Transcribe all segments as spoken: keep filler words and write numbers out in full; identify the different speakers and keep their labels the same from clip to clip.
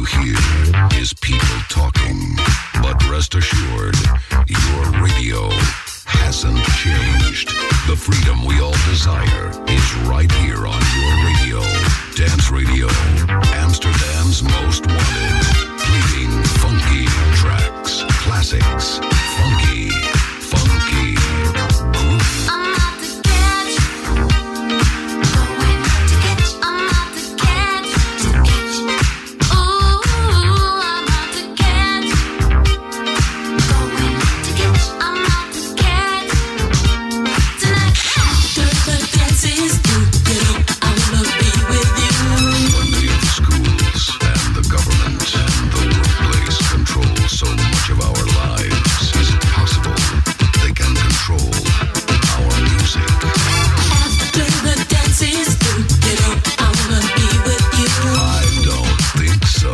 Speaker 1: hear is people talking. But rest assured, your radio hasn't changed. The freedom we all desire is right here on your radio. Dance Radio, Amsterdam's most wanted. Playing funky tracks, classics, funky, funky, groovy.
Speaker 2: I'm out to catch, going to catch, I'm out to catch, to catch. Ooh, I'm out to catch, going to catch, I'm out to catch tonight. After the dance is through, you know I wanna be with you.
Speaker 1: Money in the schools and the government and the workplace control so much of our lives. Is it possible they can control our music?
Speaker 2: After the dance is through, you know I wanna be with you.
Speaker 1: I don't think so.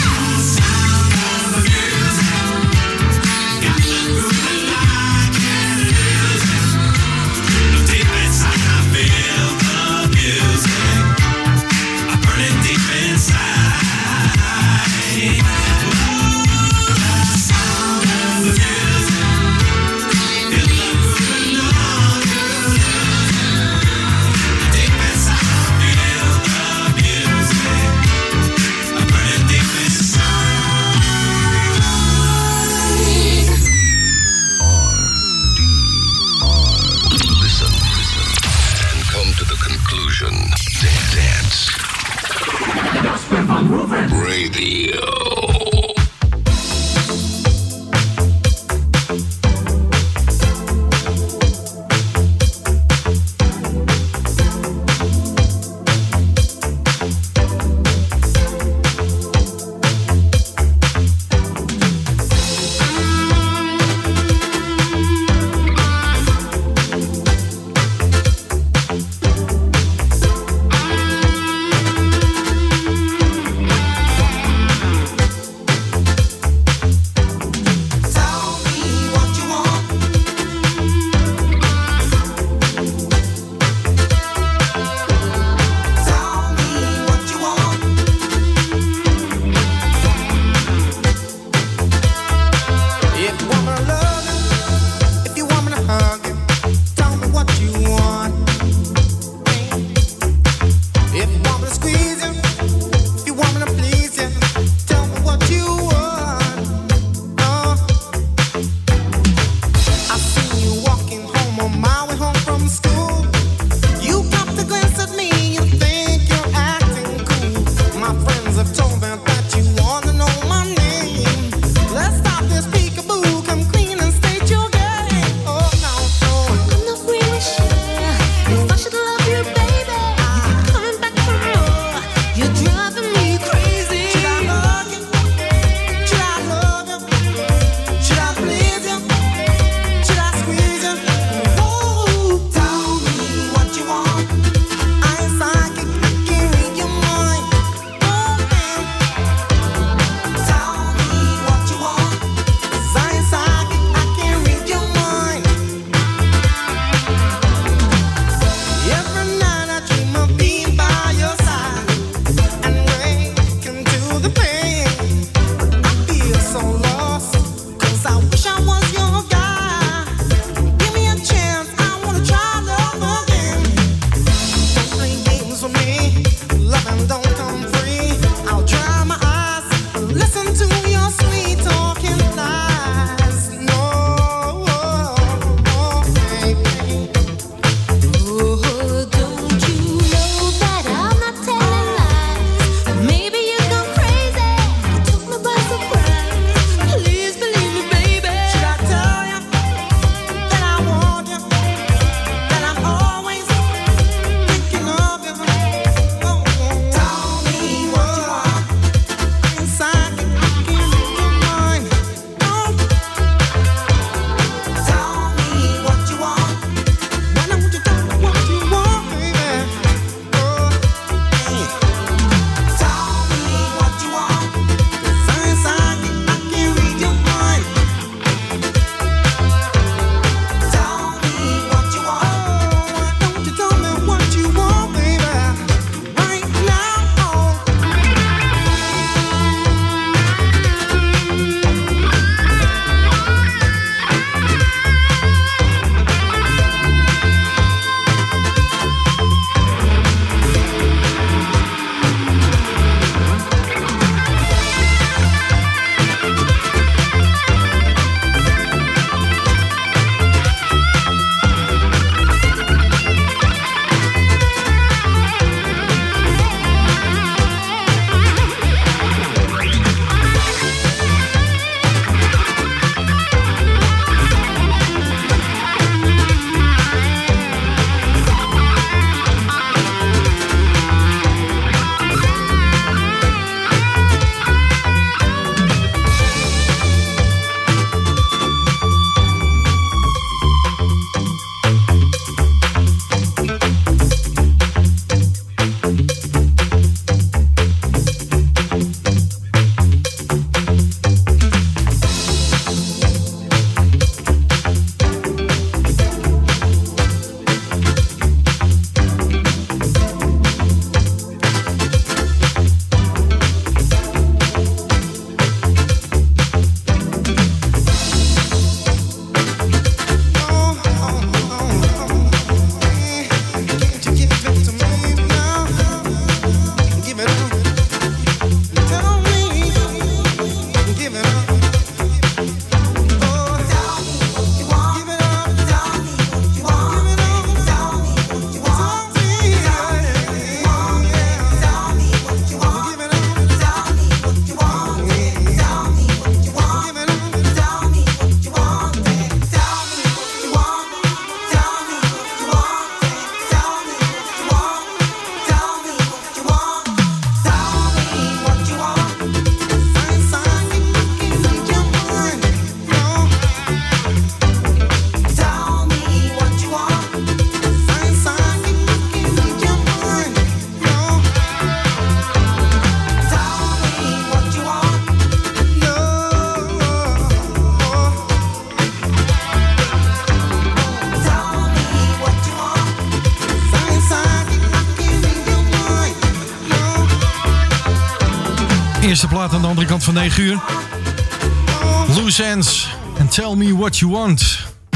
Speaker 1: Listen, listen, and come to the conclusion. Dance. Radio.
Speaker 3: Eerste plaat aan de andere kant van negen uur. Loose Ends and Tell Me What You Want.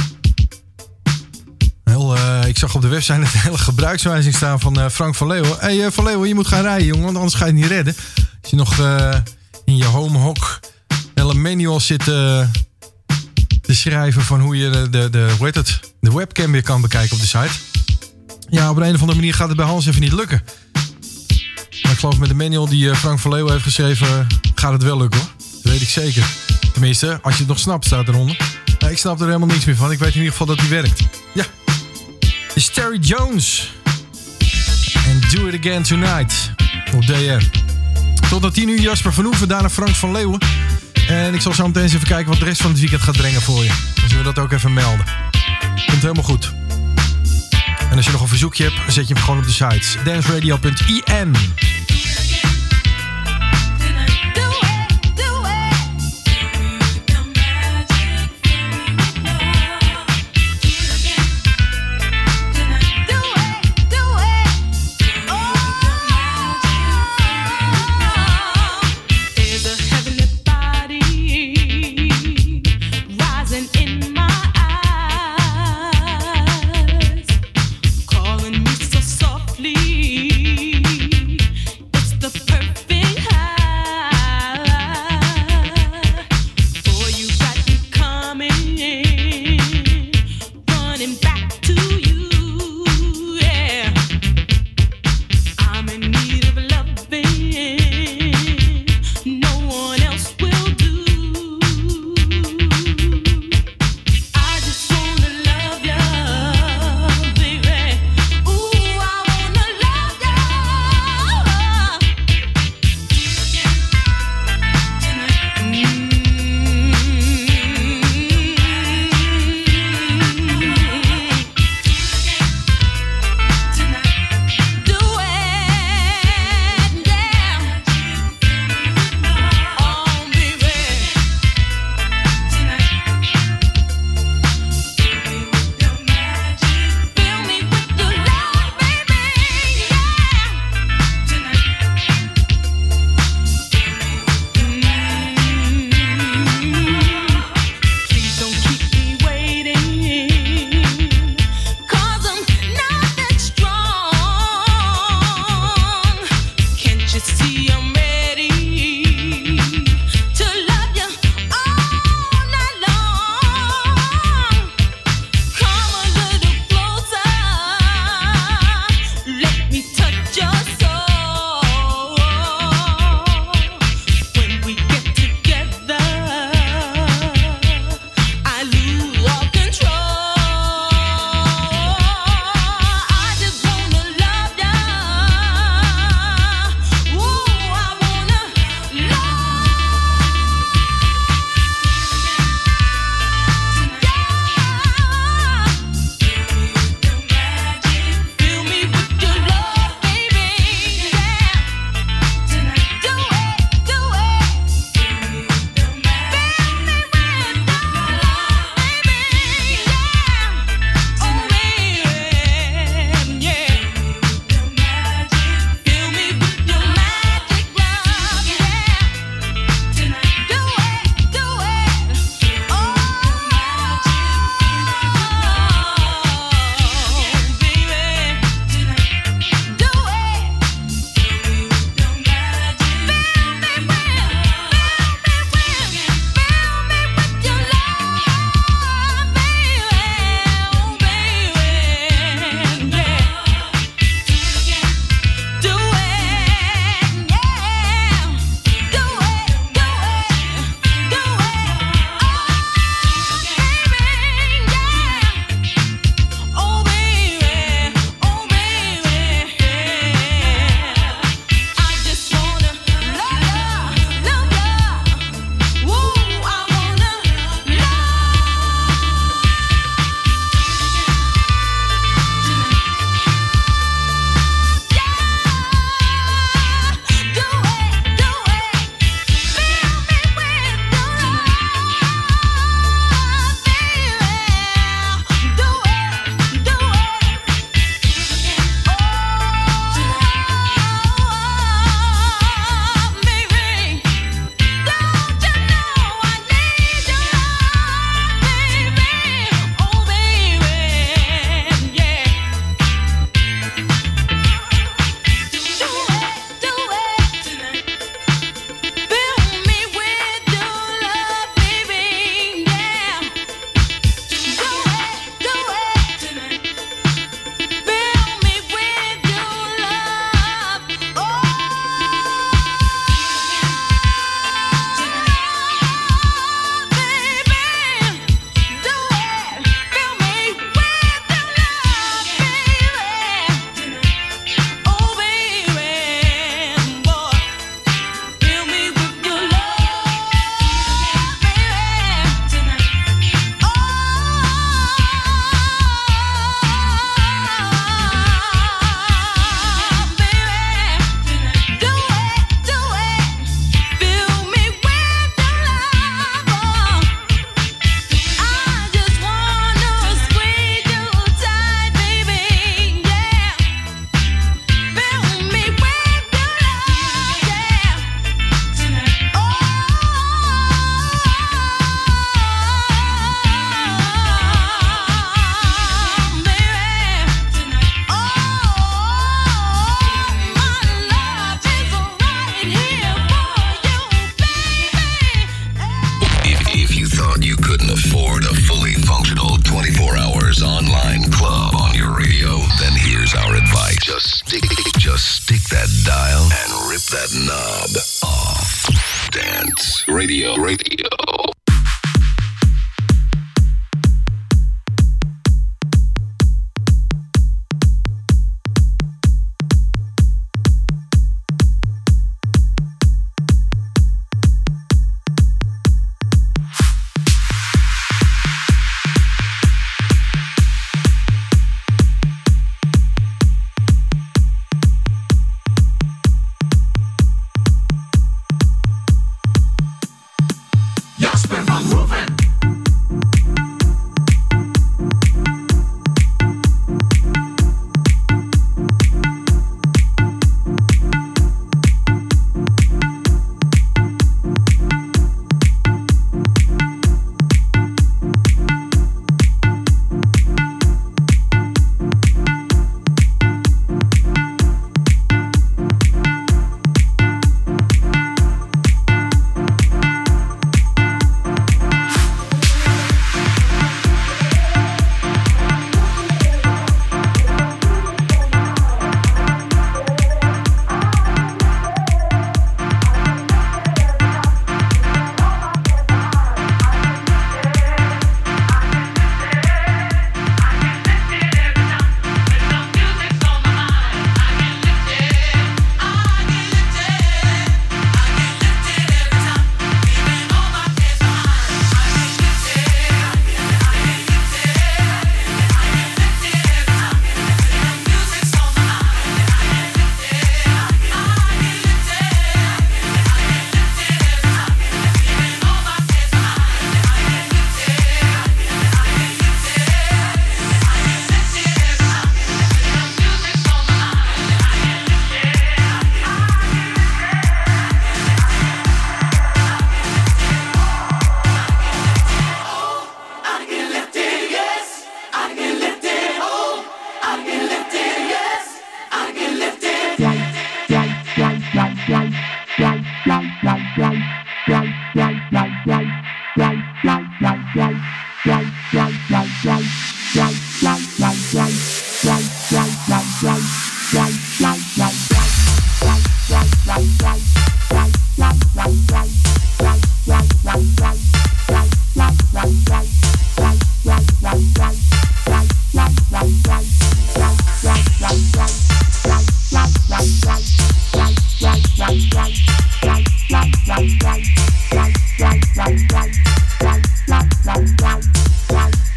Speaker 3: Heel, uh, ik zag op de website een hele gebruikswijziging staan van uh, Frank van Leeuwen. Hé hey, uh, Van Leeuwen, je moet gaan rijden, jongen, want anders ga je het niet redden. Als je nog uh, in je homehok hele manual zit uh, te schrijven van hoe je de, de, de, hoe heet het, de webcam weer kan bekijken op de site. Ja, op een of andere manier gaat het bij Hans even niet lukken. Maar ik geloof met de manual die uh, Frank van Leeuwen heeft geschreven, uh, gaat het wel lukken hoor. Dat weet ik zeker. Tenminste, als je het nog snapt, staat eronder. Nou, ik snap er helemaal niks meer van. Ik weet in ieder geval dat die werkt. Ja. Dit is Terry Jones. En Do It Again Tonight. Op D R. Tot na tien uur Jasper van Hoeven, daarna Frank van Leeuwen. En ik zal zo meteen eens even kijken wat de rest van het weekend gaat brengen voor je. Dan zullen we dat ook even melden. Komt helemaal goed. En als je nog een verzoekje hebt, zet je hem gewoon op de site. danceradio punt i n.
Speaker 1: Just stick, just stick that dial and rip that knob off. Dance Radio, radio.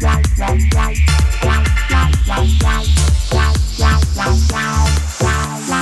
Speaker 2: Wow.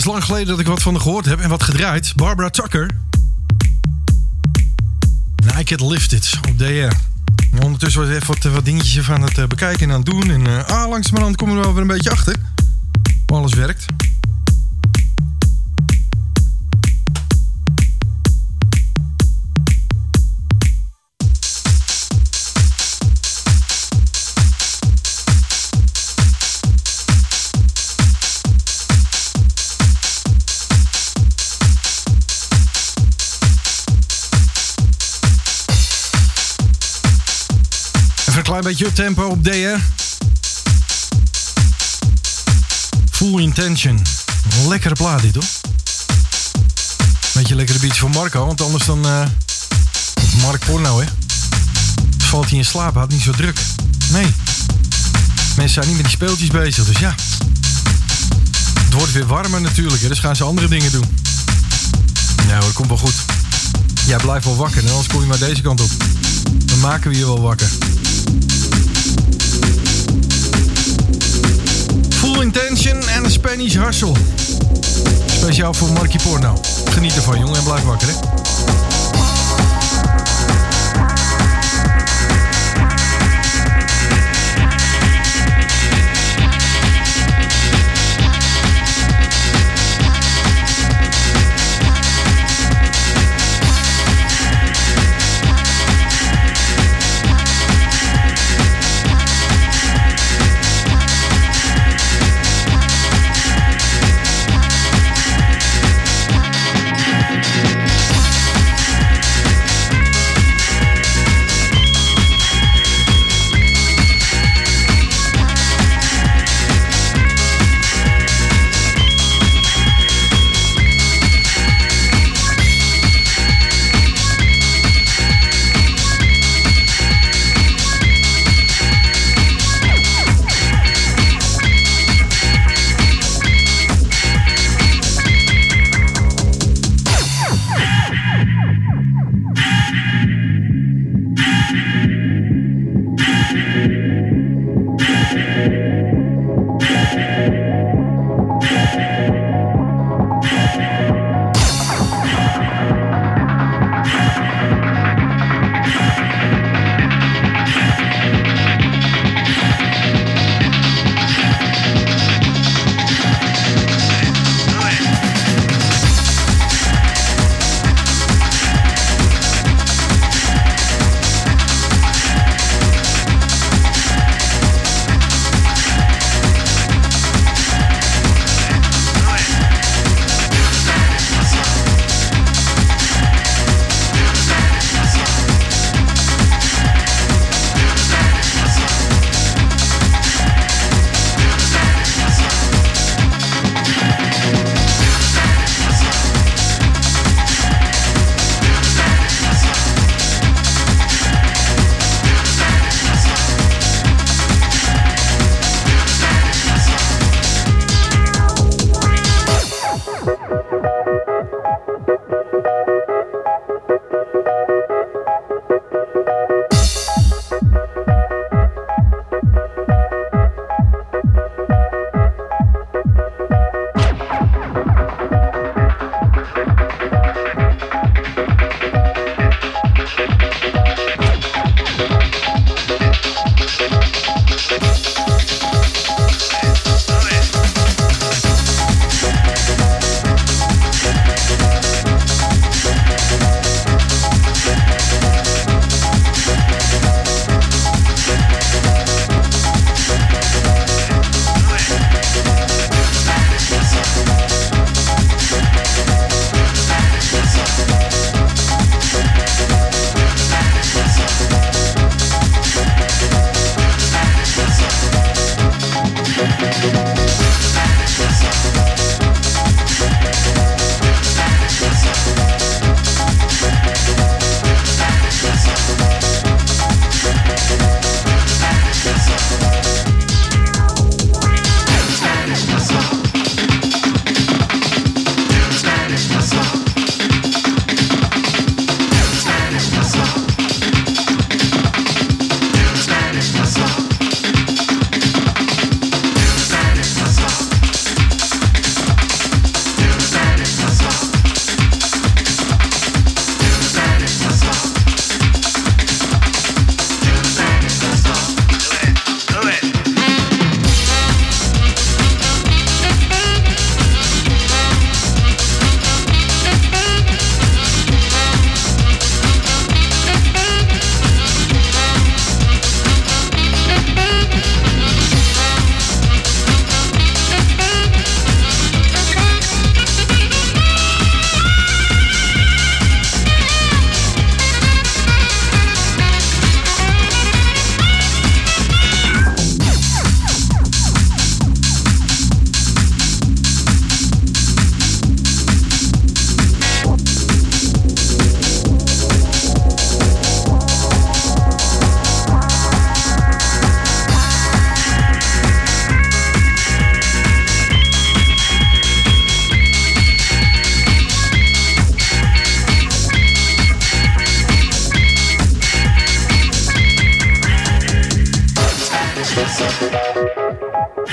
Speaker 3: lang geleden dat ik wat van haar gehoord heb en wat gedraaid. Barbara Tucker. Naked Lifted op D R. En ondertussen was ik even wat, wat dingetjes van het uh, bekijken en aan het doen. En uh, ah, langzamerhand komen we er wel weer een beetje achter. Hoe alles werkt. Een klein beetje tempo op D R. Full Intention. Een lekkere plaat dit hoor. Beetje lekkere beats voor Marco, want anders dan... Uh, Mark Porno hè. Valt hij in slaap, had niet zo druk. Nee. Mensen zijn niet met die speeltjes bezig, dus ja. Het wordt weer warmer natuurlijk, hè, dus gaan ze andere dingen doen. Nou, dat komt wel goed. Jij blijft wel wakker, hè, anders kom je maar deze kant op. Dan maken we je wel wakker. Full Intention en een Spanish Hustle. Speciaal voor Markie Porno. Geniet ervan, jongen, en blijf wakker, hè.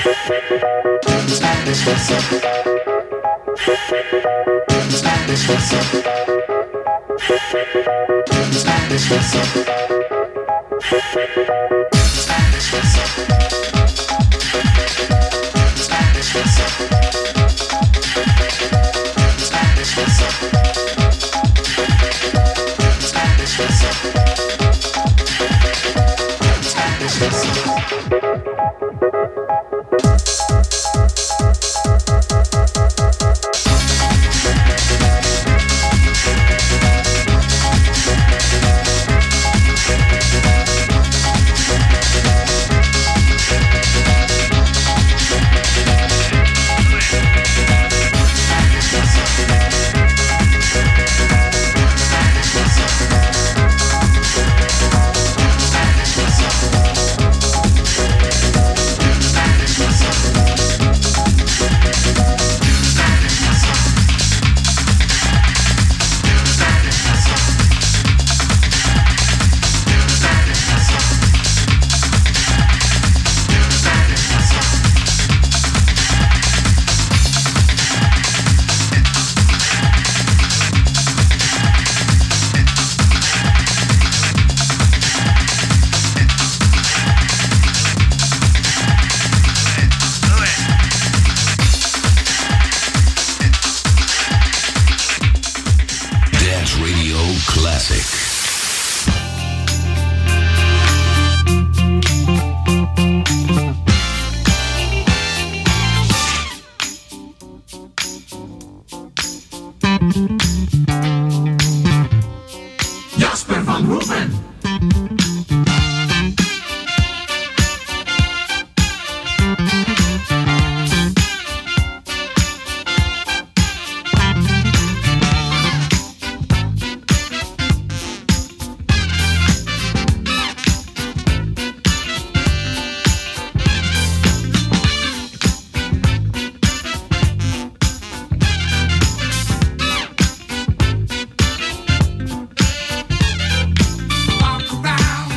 Speaker 4: Walk around.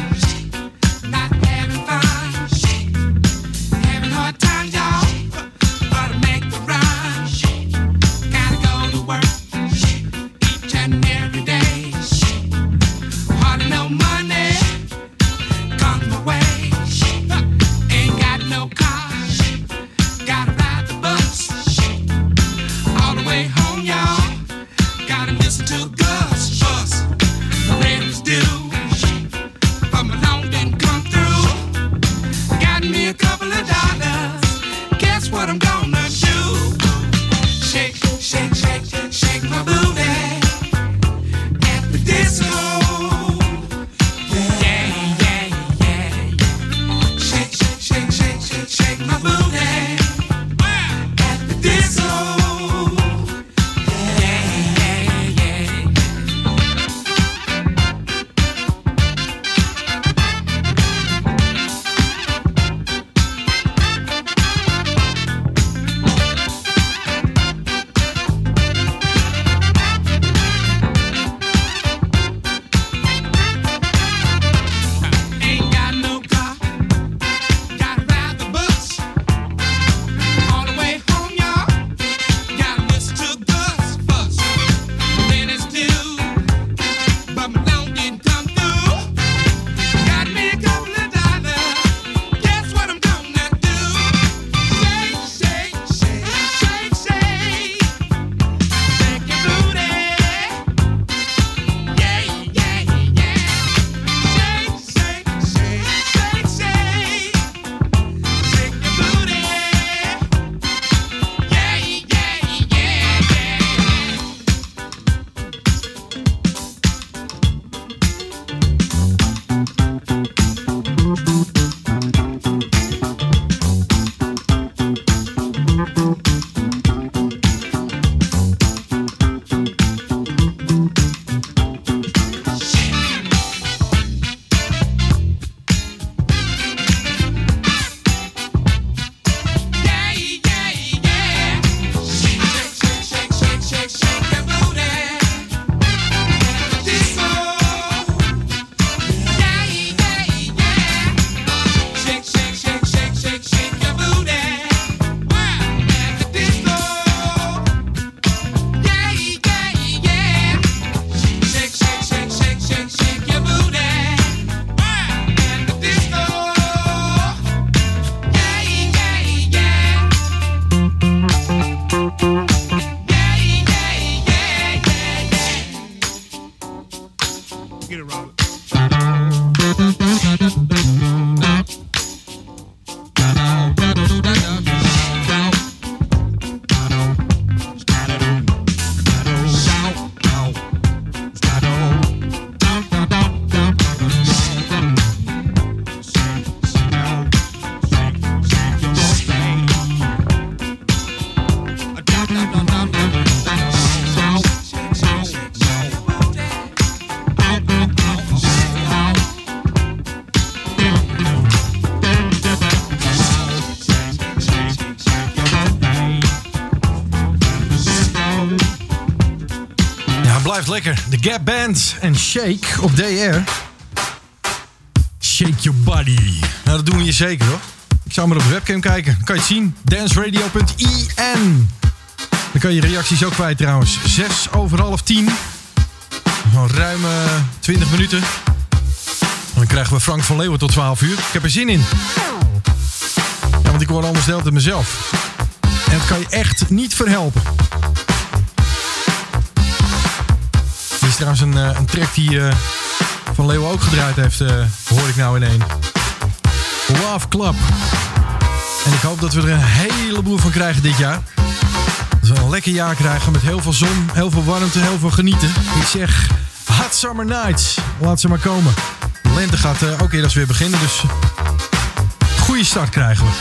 Speaker 4: Get it, Robert.
Speaker 3: Blijft lekker. De Gap Band en Shake op D R. Shake your body. Nou, dat doen we hier zeker hoor. Ik zou maar op de webcam kijken. Dan kan je het zien. danceradio punt i n. Dan kan je reacties ook kwijt trouwens. Zes over half tien. Nog ruim uh, twintig minuten. En dan krijgen we Frank van Leeuwen tot twaalf uur. Ik heb er zin in. Ja, want ik hoor anders de hele tijd mezelf. En dat kan je echt niet verhelpen. Dit is trouwens een, uh, een track die uh, Van Leeuwen ook gedraaid heeft, uh, hoor ik nou in één. Love Club. En ik hoop dat we er een heleboel van krijgen dit jaar. Dat we een lekker jaar krijgen met heel veel zon, heel veel warmte, heel veel genieten. Ik zeg Hot Summer Nights. Laat ze maar komen. De lente gaat uh, ook eerder weer beginnen, dus goede start krijgen we.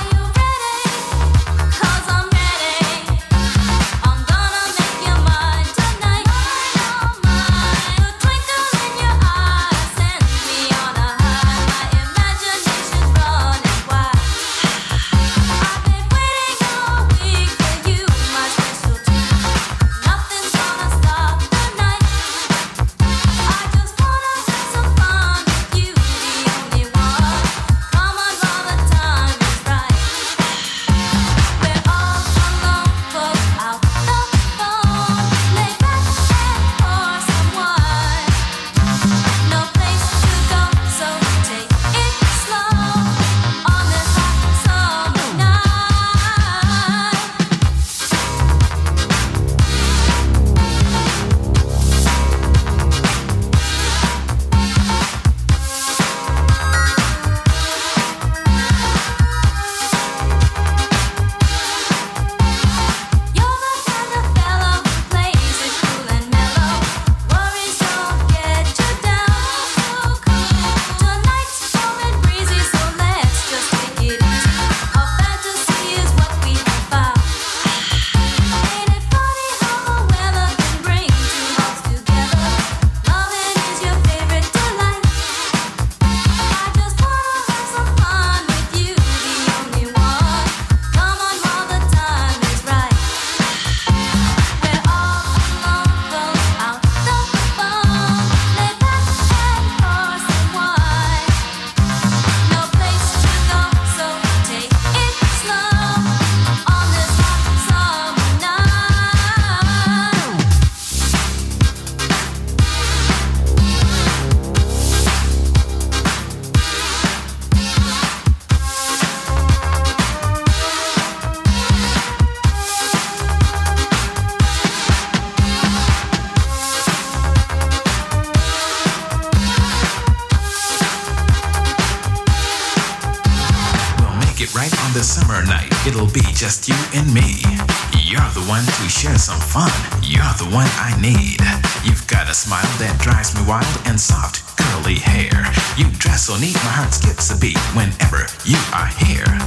Speaker 5: It'll be just you and me. You're the one to share some fun. You're the one I need. You've got a smile that drives me wild and soft, curly hair. You dress so neat, my heart skips a beat whenever you are here.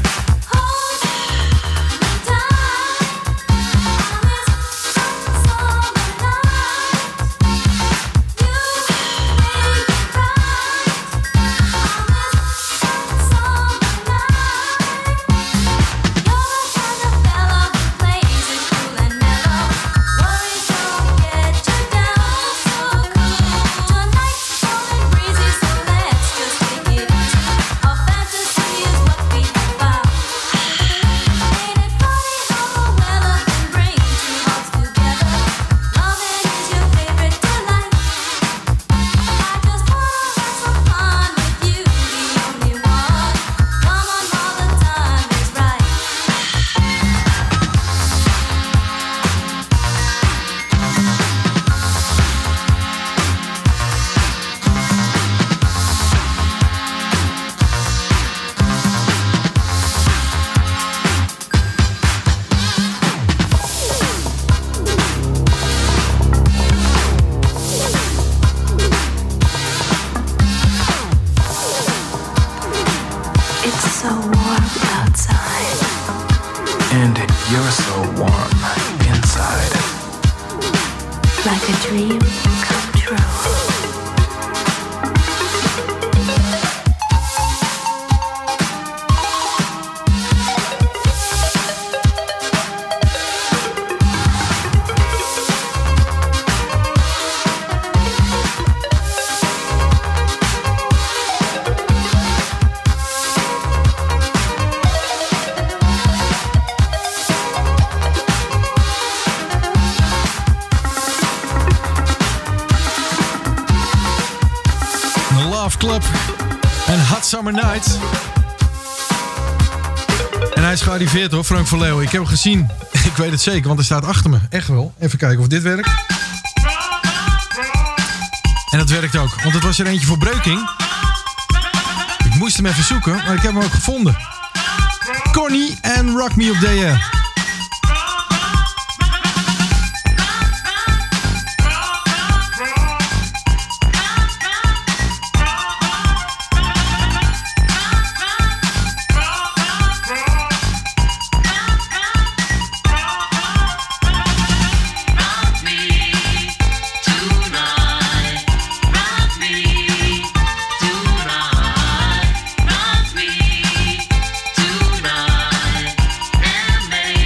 Speaker 2: like a dream come true.
Speaker 3: Club en Hot Summer Night. En hij is gearriveerd hoor, Frank van Leeuwen. Ik heb hem gezien. Ik weet het zeker, want hij staat achter me. Echt wel. Even kijken of dit werkt. En dat werkt ook, want het was er eentje voor Breuking. Ik moest hem even zoeken, maar ik heb hem ook gevonden. Connie en Rock Me Up There.
Speaker 2: Tonight, and make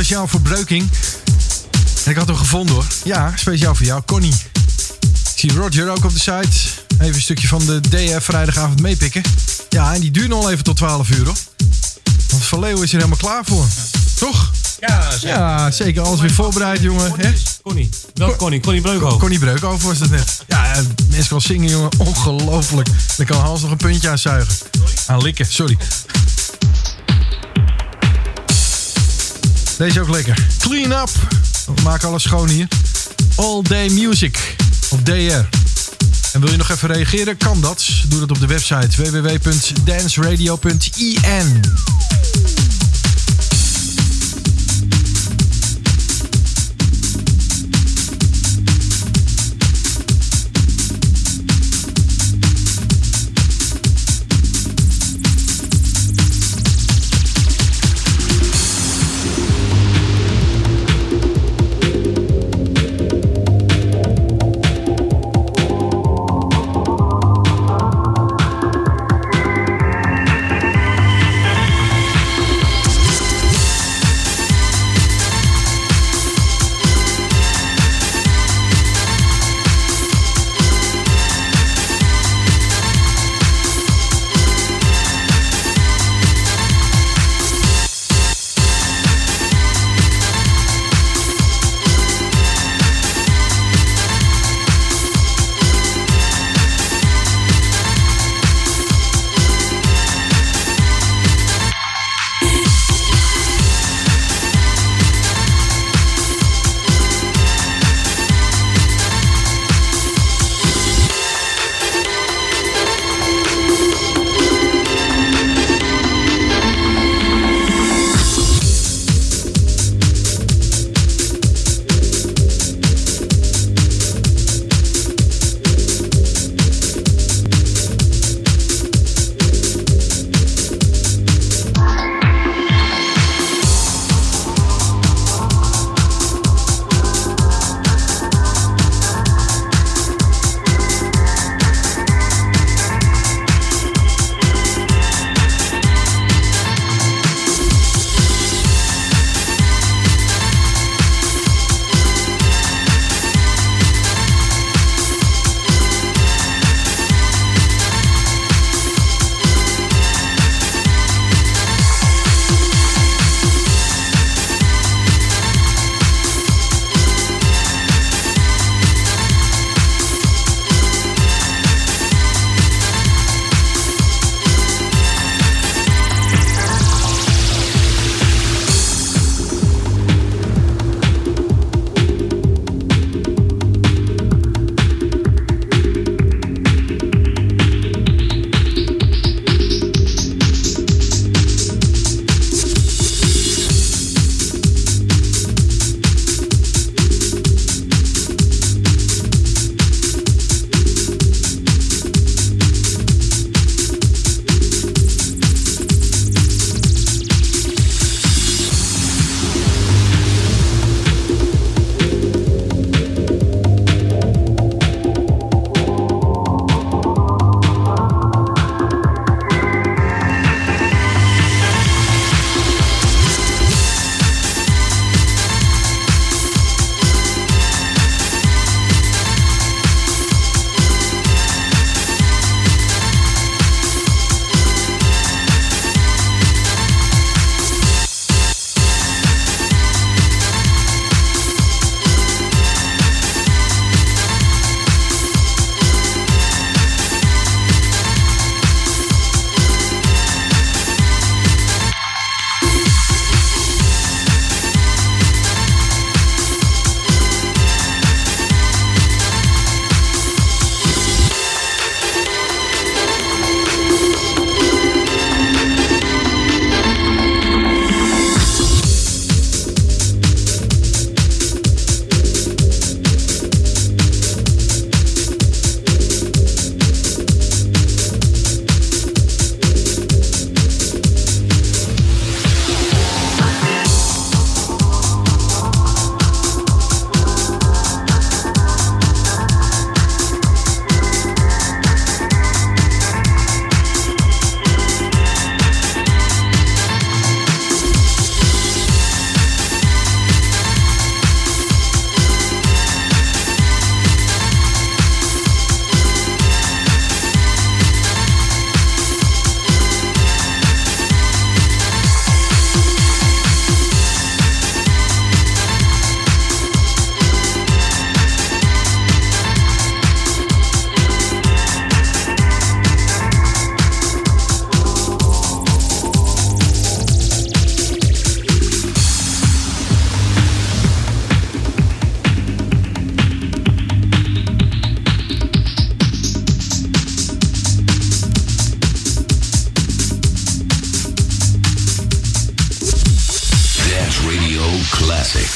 Speaker 3: speciaal voor Breuking. En ik had hem gevonden hoor. Ja, speciaal voor jou, Connie. Ik zie Roger ook op de site. Even een stukje van de D F vrijdagavond meepikken. Ja, en die duurt nog even tot twaalf uur hoor. Want Van Leeuwen is er helemaal klaar voor. Toch?
Speaker 4: Ja, zeker.
Speaker 3: Ja, zeker. Alles weer voorbereid, jongen. Hè?
Speaker 4: Connie. Welke Connie? Connie Breukhoven.
Speaker 3: Connie Breukhoven was dat net. Ja, mensen kan zingen, jongen. Ongelooflijk. Dan kan Hans nog een puntje aan zuigen. Aan likken, sorry. Deze ook lekker. Clean up. We maken alles schoon hier. All Day Music op D R. En wil je nog even reageren? Kan dat. Doe dat op de website w w w punt dance radio punt i n.
Speaker 1: classic.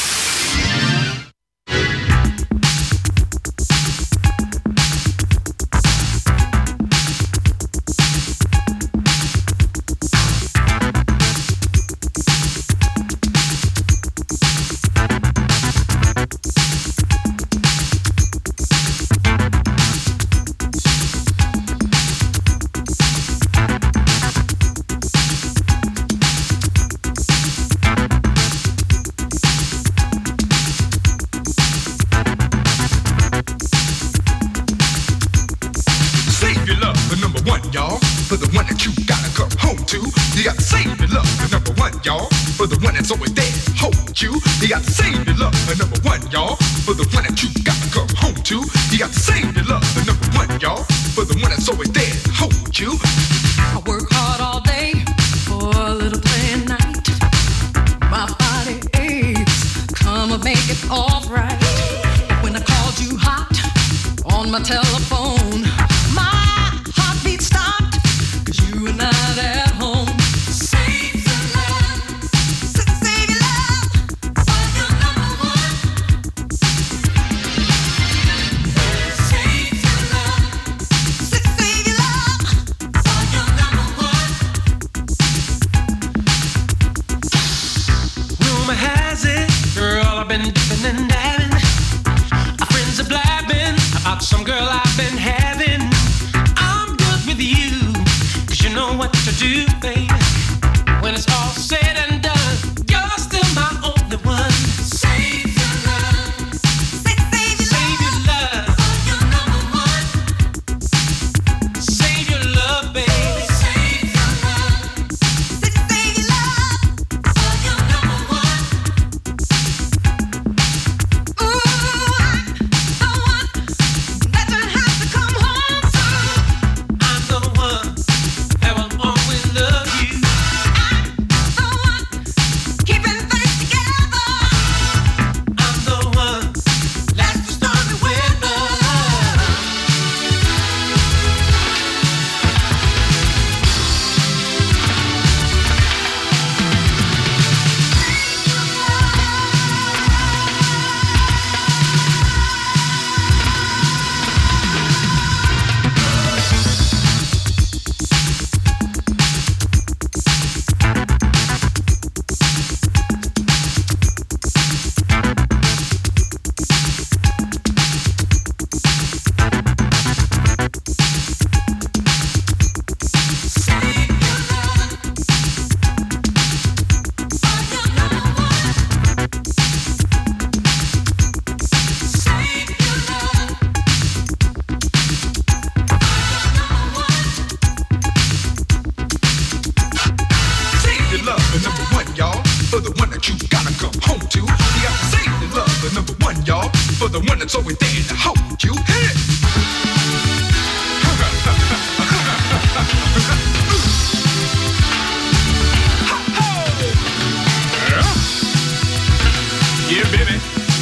Speaker 6: Save your love for number one, y'all. For the one that you gotta come home to. You got to save your love for number one, y'all. For the one that's always there, hold you. You got to save your love for number one, y'all. For the one that you gotta come home to. You got to save your love for number one, y'all. For the one that's always there, hold you.
Speaker 7: I work hard all day for a little play at night. My body aches, come and make it all right. When I called you hot on my telephone, my heartbeat stopped, 'cause you were not at home. Save your love, S- save your love for your number one. Save your love, S- save your love for your number one.
Speaker 8: Rumor has it, girl, I've been dipping and dabbing. Our friends are blabbing about some girl I've been having. I'm good with you, 'cause you know what to do, baby. When it's all said and done, you're still my only one.
Speaker 7: Save your love, S- save your
Speaker 8: Save your love,
Speaker 7: for your number one.
Speaker 8: save your love, baby.
Speaker 7: Save your love, S- save your love for your number one. Ooh, I'm the one that you have to come home to.
Speaker 8: I'm the one that will always love you.
Speaker 7: The one keeping things together.
Speaker 8: I'm the one last to start the weather.
Speaker 6: Save your love for number one, y'all. For the one that you gotta come home to. You got to save your love for number one, y'all. For the one that's always there to hold you. Hit it! Yeah, baby.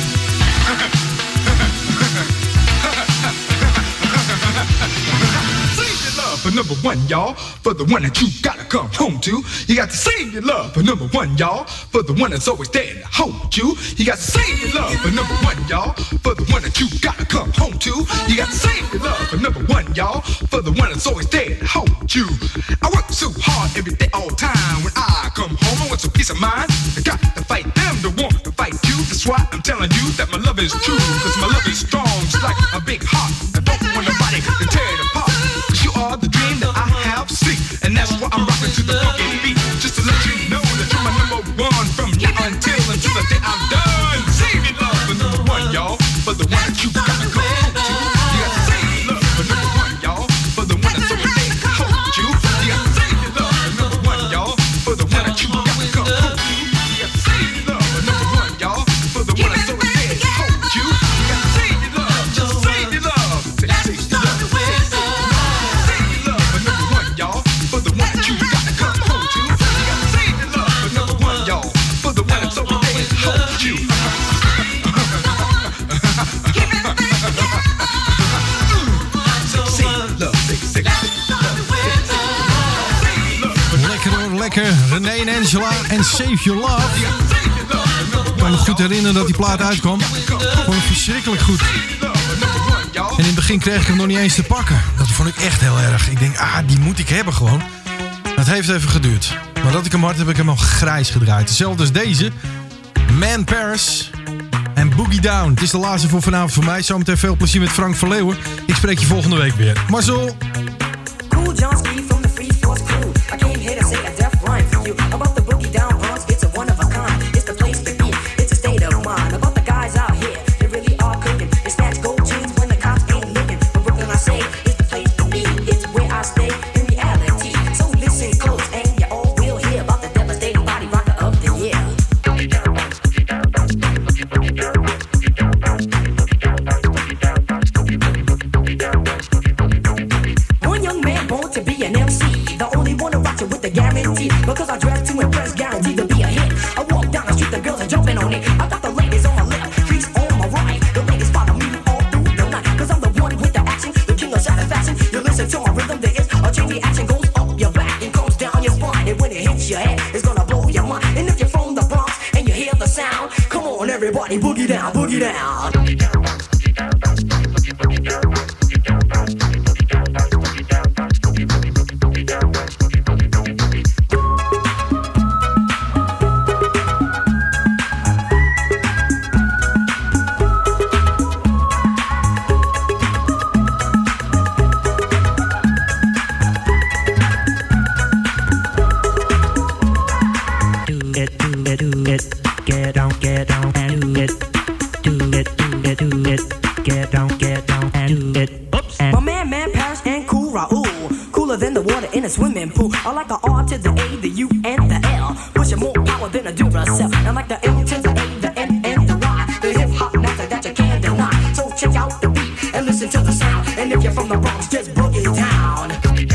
Speaker 6: Save your love for number one, y'all. For the one that you gotta come home to. You got to save your love for number one, y'all. For the one that's always there to hold you. You got to save your love for number one, y'all. For the one that you gotta come home to. You got to save your love for number one, y'all. For the one that's always there to hold you. I work so hard every day, all time. When I come home, I want some peace of mind. I got to fight them to want to fight you. That's why I'm telling you that my love is true. Cause my love is strong, just like a big heart. I don't want nobody to tear it apart. Cause you are the dream that I have seen. And that's why I'm rocking to the funky beat. Just to let you know that you're my number one. From now until until the day I'm done. Save your love for number one, y'all. For the one that you gotta come home to. You got to save your love for number one, y'all. For the one that's over there to hold you. You got to save your love for number one, y'all. For the one that you gotta come home to. You got to save your love for number one, y'all. For the one that's over there to hold you. You got to save your love, just save your love. Save your love, save your love. Save your love for number one, y'all. For the one that you gotta come home to. You got to save your love for number one, y'all. For the one that's over there to hold you.
Speaker 3: Lekker hoor, lekker. René en Angela en Save Your Love. kan me goed herinneren dat die plaat uitkwam. Vond ik verschrikkelijk goed. En in het begin kreeg ik hem nog niet eens te pakken. Dat vond ik echt heel erg. Ik denk, ah, die moet ik hebben gewoon. Het heeft even geduurd. Maar dat ik hem had, heb ik hem al grijs gedraaid. Hetzelfde als deze. Man Paris en Boogie Down. Het is de laatste voor vanavond voor mij. Zometeen veel plezier met Frank van Leeuwen. Ik spreek je volgende week weer. Marcel.
Speaker 9: Cool John Ski from the Free Force crew. I came here to say a death rhyme for you. About the Boogie Down Bronx, it's a one of a kind. It's the place to be, it's a state of mind. About the guys out here, they really are cooking. They snatch gold chains when the cops ain't looking. But Brooklyn, I say, it's the place to be. It's where I stay in reality. So listen close and you all will hear about the devastating body rocker of the year. One young man born to be an M C, the only one to rock it with the guarantee. Because I dress to impress, guaranteed to be a hit. I walk down the street, the girls are jumping on it. I got the ladies on my left, freaks on my right. The ladies follow me all through the night. Cause I'm the one with the action, the king of satisfaction. You listen to my rhythm, there is a chain reaction. Goes up your back and comes down your spine. And when it hits your head, it's gonna blow your mind. And if you're from the Bronx and you hear the sound, come on everybody, boogie down, boogie down. My man, man, Paris and Cool Raoul. Cooler than the water in a swimming pool. I like the R to the A, the U, and the L. Pushing more power than a Duracell. I like the M to the A, the N, and the Y. The hip hop master that you can't deny. So check out the beat and listen to the sound. And if you're from the Bronx, just boogie down.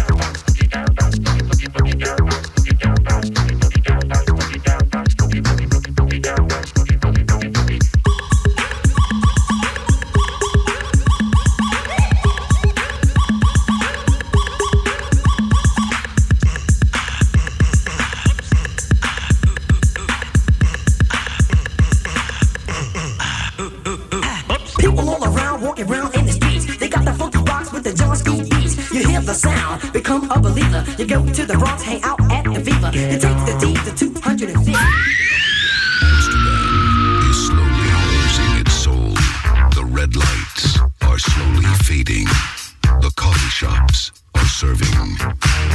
Speaker 9: People all around, walking around in the streets. They got the funky box with the John Ski beats. You hear the sound, become a believer. You go to the Bronx, hang out at the Viva. You take the D to two hundred fifty.
Speaker 1: Amsterdam is slowly losing its soul. The red lights are slowly fading. The coffee shops are serving